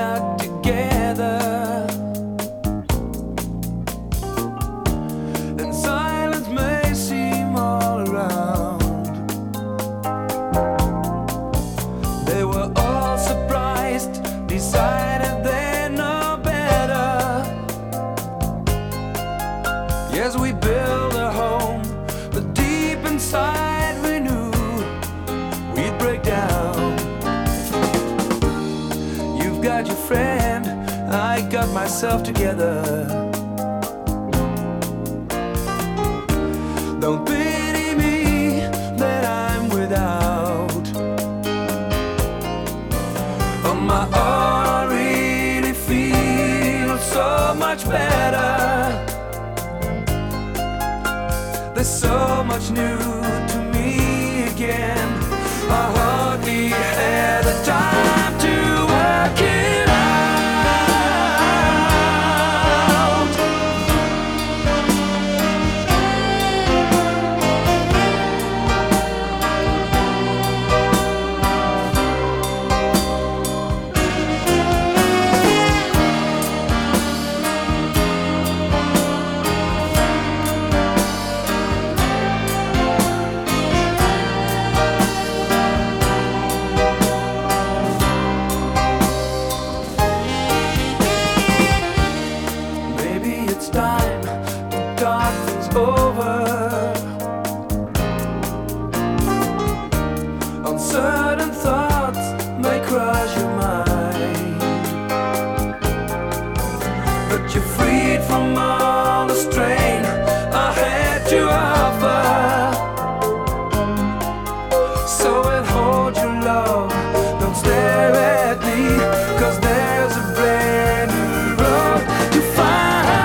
out together, and silence may seem all around. They were all surprised, decided they know better. Yes, we built a home, but deep inside we knew we'd break down. You've got your friend, I got myself together. Don't pity me that I'm without. On my own I really feel so much better. There's so much new to me again. I hardly had the time to work it out. It's time to talk things over. Uncertain thoughts may cross your mind, but you're freed from all the strain I had to offer. So withhold your love, don't stare at me, 'cause there's a brand new road to find.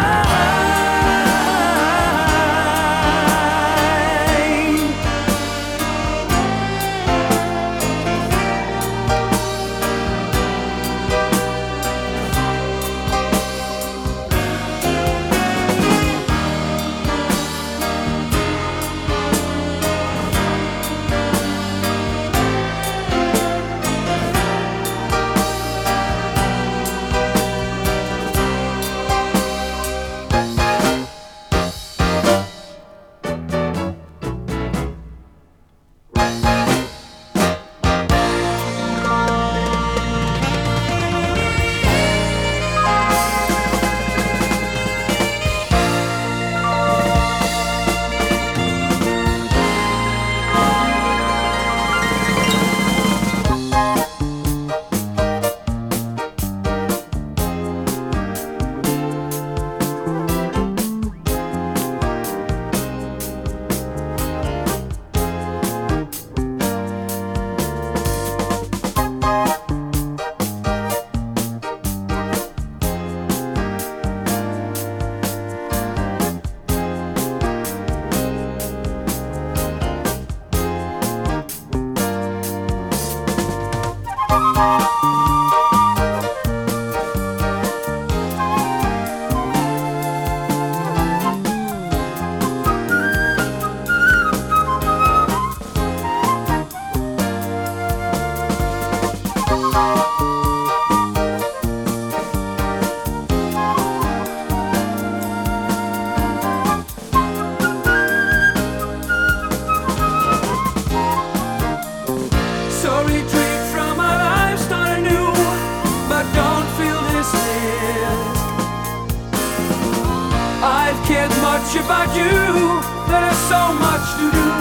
I've cared much about you, there's so much to do.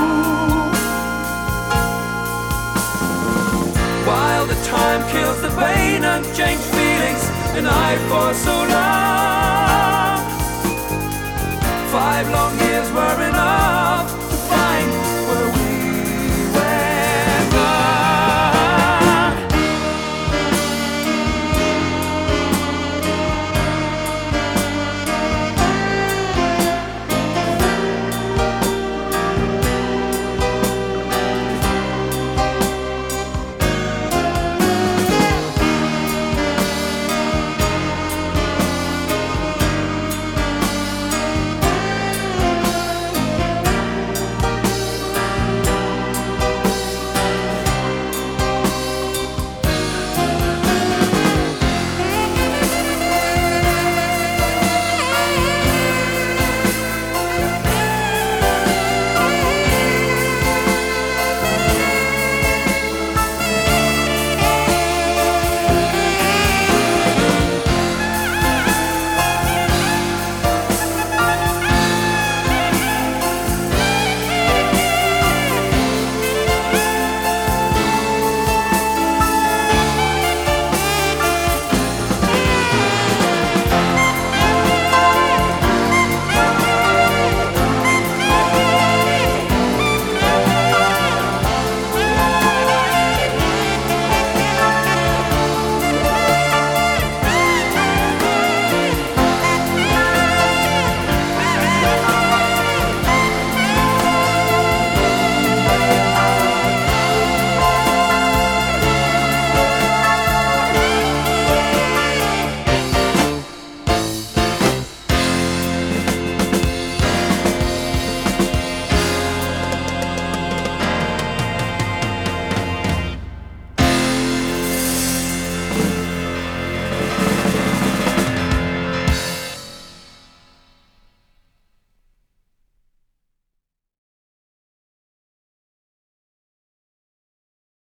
While the time kills the pain, unchanged feelings, and I for so long